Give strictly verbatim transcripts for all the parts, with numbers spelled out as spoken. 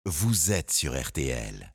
vous êtes sur R T L.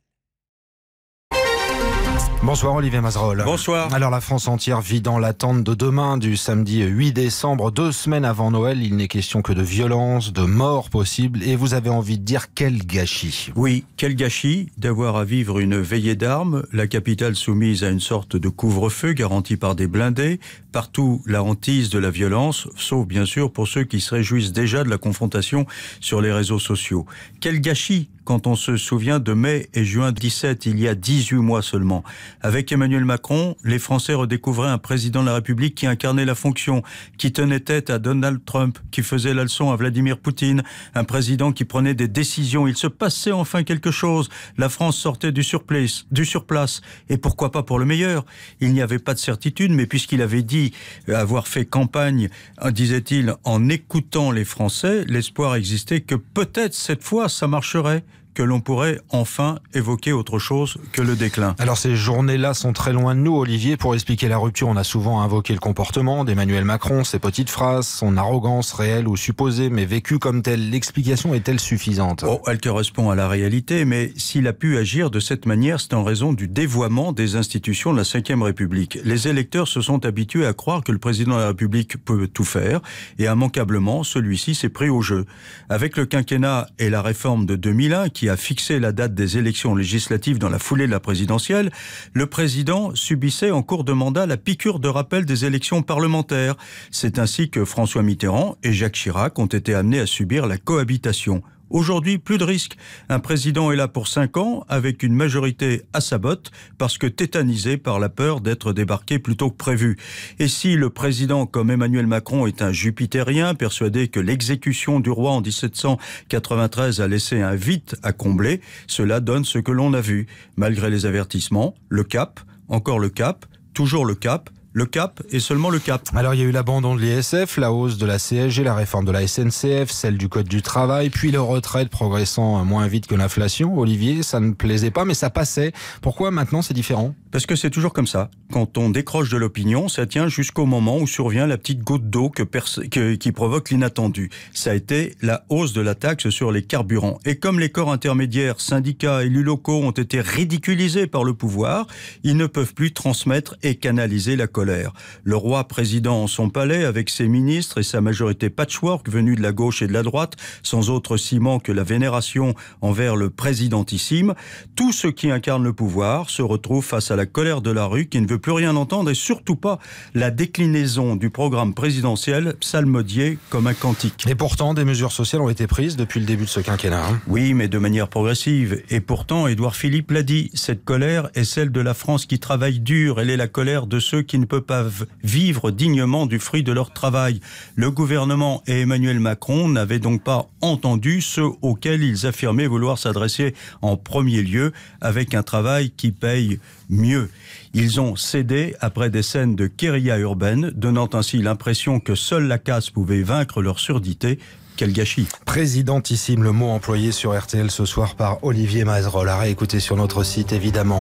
Bonsoir Olivier Mazerolle. Bonsoir. Alors la France entière vit dans l'attente de demain, du samedi huit décembre, deux semaines avant Noël. Il n'est question que de violence, de mort possible, et vous avez envie de dire quel gâchis. Oui, quel gâchis d'avoir à vivre une veillée d'armes, la capitale soumise à une sorte de couvre-feu garanti par des blindés, partout la hantise de la violence, sauf bien sûr pour ceux qui se réjouissent déjà de la confrontation sur les réseaux sociaux. Quel gâchis quand on se souvient de mai et juin dix-sept, il y a dix-huit mois seulement. Avec Emmanuel Macron, les Français redécouvraient un président de la République qui incarnait la fonction, qui tenait tête à Donald Trump, qui faisait la leçon à Vladimir Poutine, un président qui prenait des décisions. Il se passait enfin quelque chose. La France sortait du surplace, du surplace. Et pourquoi pas pour le meilleur? Il n'y avait pas de certitude, mais puisqu'il avait dit avoir fait campagne, disait-il, en écoutant les Français, l'espoir existait que peut-être cette fois ça marcherait, que l'on pourrait enfin évoquer autre chose que le déclin. Alors ces journées-là sont très loin de nous, Olivier. Pour expliquer la rupture, on a souvent invoqué le comportement d'Emmanuel Macron, ses petites phrases, son arrogance réelle ou supposée, mais vécue comme telle. L'explication est-elle suffisante? Oh, elle correspond à la réalité, mais s'il a pu agir de cette manière, c'est en raison du dévoiement des institutions de la cinquième République. Les électeurs se sont habitués à croire que le président de la République peut tout faire, et immanquablement, celui-ci s'est pris au jeu. Avec le quinquennat et la réforme de deux mille un, qui a fixé la date des élections législatives dans la foulée de la présidentielle, le président subissait en cours de mandat la piqûre de rappel des élections parlementaires. C'est ainsi que François Mitterrand et Jacques Chirac ont été amenés à subir la cohabitation. Aujourd'hui, plus de risque. Un président est là pour cinq ans avec une majorité à sa botte parce que tétanisé par la peur d'être débarqué plus tôt que prévu. Et si le président, comme Emmanuel Macron, est un jupitérien, persuadé que l'exécution du roi en dix-sept cent quatre-vingt-treize a laissé un vide à combler, cela donne ce que l'on a vu. Malgré les avertissements, le cap, encore le cap, toujours le cap, le cap et seulement le cap. Alors il y a eu l'abandon de l'I S F, la hausse de la C S G, la réforme de la S N C F, celle du Code du travail, puis les retraites progressant moins vite que l'inflation. Olivier, ça ne plaisait pas, mais ça passait. Pourquoi maintenant c'est différent? Parce que c'est toujours comme ça. Quand on décroche de l'opinion, ça tient jusqu'au moment où survient la petite goutte d'eau que perce- que, qui provoque l'inattendu. Ça a été la hausse de la taxe sur les carburants. Et comme les corps intermédiaires, syndicats, élus locaux ont été ridiculisés par le pouvoir, ils ne peuvent plus transmettre et canaliser la colère. Le roi président en son palais avec ses ministres et sa majorité patchwork venue de la gauche et de la droite, sans autre ciment que la vénération envers le présidentissime, tous ceux qui incarnent le pouvoir se retrouvent face à la colère de la rue qui ne veut plus rien entendre et surtout pas la déclinaison du programme présidentiel psalmodié comme un cantique. Et pourtant, des mesures sociales ont été prises depuis le début de ce quinquennat. Hein. Oui, mais de manière progressive. Et pourtant, Édouard Philippe l'a dit, cette colère est celle de la France qui travaille dur. Elle est la colère de ceux qui ne peuvent pas vivre dignement du fruit de leur travail. Le gouvernement et Emmanuel Macron n'avaient donc pas entendu ceux auxquels ils affirmaient vouloir s'adresser en premier lieu avec un travail qui paye mieux. Ils ont cédé après des scènes de guérilla urbaine, donnant ainsi l'impression que seule la casse pouvait vaincre leur surdité. Quel gâchis. Présidentissime, le mot employé sur R T L ce soir par Olivier Mazerolle. À réécouter sur notre site évidemment.